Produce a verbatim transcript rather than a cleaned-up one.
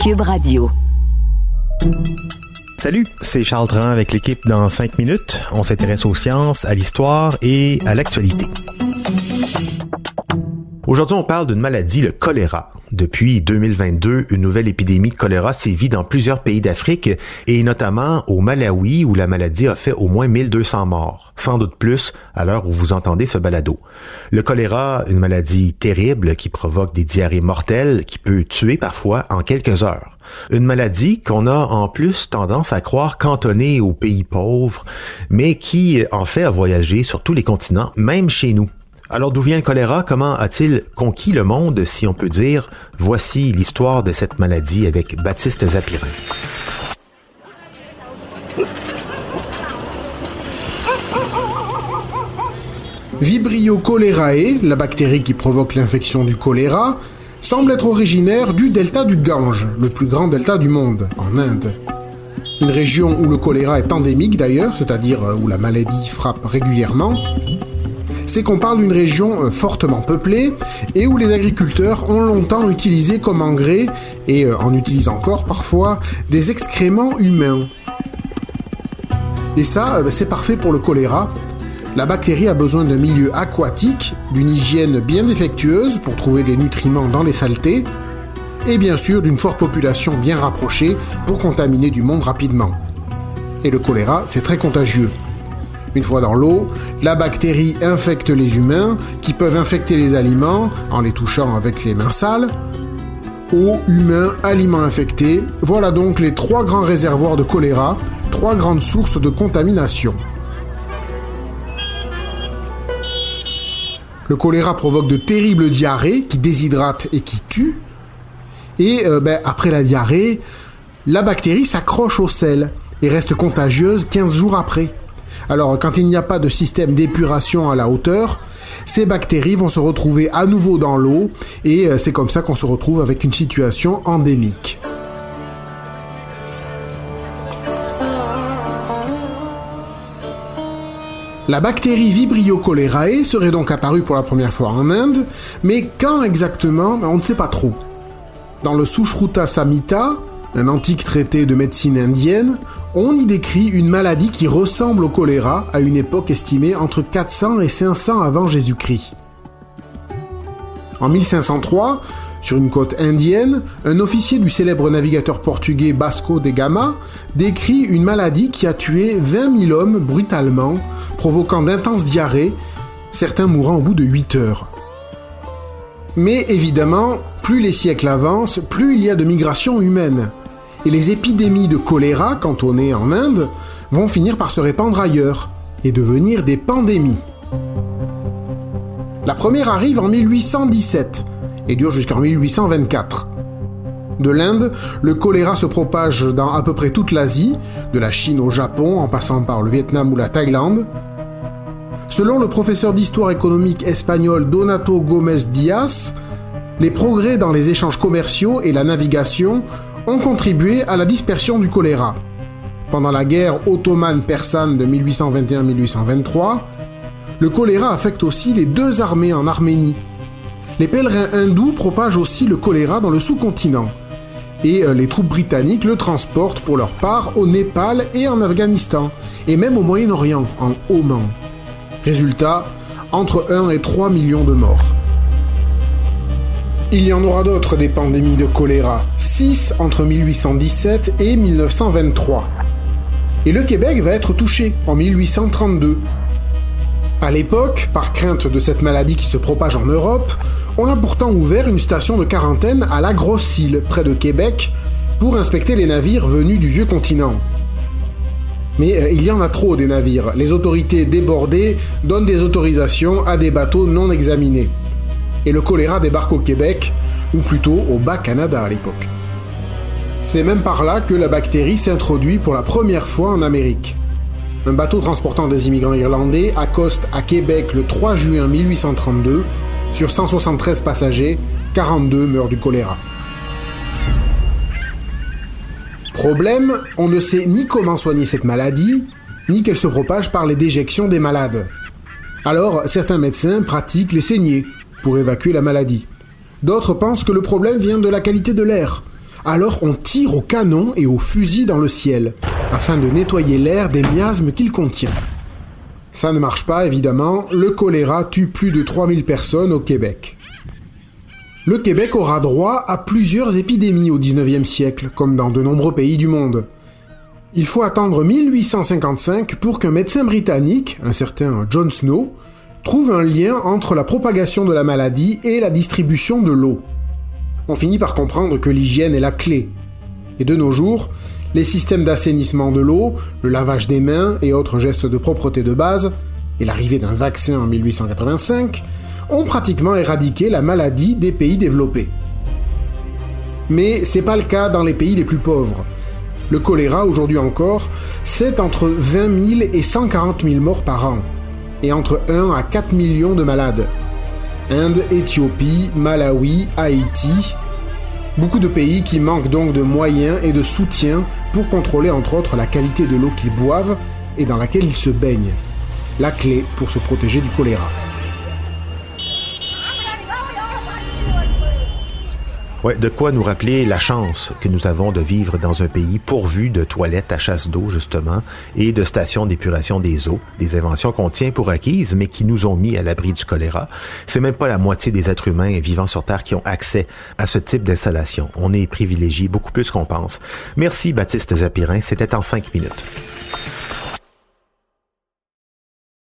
Cube Radio. Salut, c'est Charles Dran avec l'équipe dans cinq minutes. On s'intéresse aux sciences, à l'histoire et à l'actualité. Aujourd'hui, on parle d'une maladie, le choléra. Depuis deux mille vingt-deux, une nouvelle épidémie de choléra sévit dans plusieurs pays d'Afrique et notamment au Malawi où la maladie a fait au moins mille deux cents morts. Sans doute plus à l'heure où vous entendez ce balado. Le choléra, une maladie terrible qui provoque des diarrhées mortelles qui peut tuer parfois en quelques heures. Une maladie qu'on a en plus tendance à croire cantonnée aux pays pauvres, mais qui en fait a voyagé sur tous les continents, même chez nous. Alors d'où vient le choléra? Comment a-t-il conquis le monde, si on peut dire? Voici l'histoire de cette maladie avec Baptiste Zapirin. Vibrio cholerae, la bactérie qui provoque l'infection du choléra, semble être originaire du delta du Gange, le plus grand delta du monde, en Inde. Une région où le choléra est endémique d'ailleurs, c'est-à-dire où la maladie frappe régulièrement. C'est qu'on parle d'une région fortement peuplée et où les agriculteurs ont longtemps utilisé comme engrais, et en utilisent encore parfois, des excréments humains. Et ça, c'est parfait pour le choléra. La bactérie a besoin d'un milieu aquatique, d'une hygiène bien défectueuse pour trouver des nutriments dans les saletés, et bien sûr d'une forte population bien rapprochée pour contaminer du monde rapidement. Et le choléra, c'est très contagieux. Une fois dans l'eau, la bactérie infecte les humains, qui peuvent infecter les aliments en les touchant avec les mains sales. Eau, humains, aliments infectés, voilà donc les trois grands réservoirs de choléra, trois grandes sources de contamination. Le choléra provoque de terribles diarrhées qui déshydratent et qui tuent. Et euh, ben, après la diarrhée, la bactérie s'accroche au sel et reste contagieuse quinze jours après. Alors, quand il n'y a pas de système d'épuration à la hauteur, ces bactéries vont se retrouver à nouveau dans l'eau et c'est comme ça qu'on se retrouve avec une situation endémique. La bactérie Vibrio cholerae serait donc apparue pour la première fois en Inde, mais quand exactement, on ne sait pas trop. Dans le Sushruta Samhita, un antique traité de médecine indienne, on y décrit une maladie qui ressemble au choléra à une époque estimée entre quatre cents et cinq cents avant Jésus-Christ. En mille cinq cent trois, sur une côte indienne, un officier du célèbre navigateur portugais Vasco de Gama décrit une maladie qui a tué vingt mille hommes brutalement, provoquant d'intenses diarrhées, certains mourant au bout de huit heures. Mais évidemment, plus les siècles avancent, plus il y a de migrations humaines. Et les épidémies de choléra, quand on est en Inde, vont finir par se répandre ailleurs et devenir des pandémies. La première arrive en mille huit cent dix-sept et dure jusqu'en mille huit cent vingt-quatre. De l'Inde, le choléra se propage dans à peu près toute l'Asie, de la Chine au Japon en passant par le Vietnam ou la Thaïlande. Selon le professeur d'histoire économique espagnol Donato Gómez Díaz, les progrès dans les échanges commerciaux et la navigation ont contribué à la dispersion du choléra. Pendant la guerre ottomane-persane de mille huit cent vingt et un à mille huit cent vingt-trois, le choléra affecte aussi les deux armées en Arménie. Les pèlerins hindous propagent aussi le choléra dans le sous-continent, et les troupes britanniques le transportent pour leur part au Népal et en Afghanistan, et même au Moyen-Orient, en Oman. Résultat, entre un et trois millions de morts. Il y en aura d'autres des pandémies de choléra, six entre mille huit cent dix-sept et mille neuf cent vingt-trois. Et le Québec va être touché en mille huit cent trente-deux. À l'époque, par crainte de cette maladie qui se propage en Europe, on a pourtant ouvert une station de quarantaine à la Grosse-Île, près de Québec, pour inspecter les navires venus du vieux continent. Mais euh, il y en a trop des navires. Les autorités débordées donnent des autorisations à des bateaux non examinés. Et le choléra débarque au Québec, ou plutôt au Bas-Canada à l'époque. C'est même par là que la bactérie s'introduit pour la première fois en Amérique. Un bateau transportant des immigrants irlandais accoste à Québec le trois juin mille huit cent trente-deux. Sur cent soixante-treize passagers, quarante-deux meurent du choléra. Problème, on ne sait ni comment soigner cette maladie, ni qu'elle se propage par les déjections des malades. Alors, certains médecins pratiquent les saignées pour évacuer la maladie. D'autres pensent que le problème vient de la qualité de l'air. Alors on tire au canon et au fusil dans le ciel, afin de nettoyer l'air des miasmes qu'il contient. Ça ne marche pas, évidemment, le choléra tue plus de trois mille personnes au Québec. Le Québec aura droit à plusieurs épidémies au dix-neuvième siècle, comme dans de nombreux pays du monde. Il faut attendre mille huit cent cinquante-cinq pour qu'un médecin britannique, un certain John Snow, trouve un lien entre la propagation de la maladie et la distribution de l'eau. On finit par comprendre que l'hygiène est la clé. Et de nos jours, les systèmes d'assainissement de l'eau, le lavage des mains et autres gestes de propreté de base, et l'arrivée d'un vaccin en mille huit cent quatre-vingt-cinq, ont pratiquement éradiqué la maladie des pays développés. Mais c'est pas le cas dans les pays les plus pauvres. Le choléra, aujourd'hui encore, c'est entre vingt mille et cent quarante mille morts par an, et entre un à quatre millions de malades. Inde, Éthiopie, Malawi, Haïti... Beaucoup de pays qui manquent donc de moyens et de soutien pour contrôler entre autres la qualité de l'eau qu'ils boivent et dans laquelle ils se baignent. La clé pour se protéger du choléra. Ouais, de quoi nous rappeler la chance que nous avons de vivre dans un pays pourvu de toilettes à chasse d'eau, justement, et de stations d'épuration des eaux, des inventions qu'on tient pour acquises, mais qui nous ont mis à l'abri du choléra. C'est même pas la moitié des êtres humains vivant sur Terre qui ont accès à ce type d'installation. On est privilégiés beaucoup plus qu'on pense. Merci Baptiste Zapirin, c'était en cinq minutes.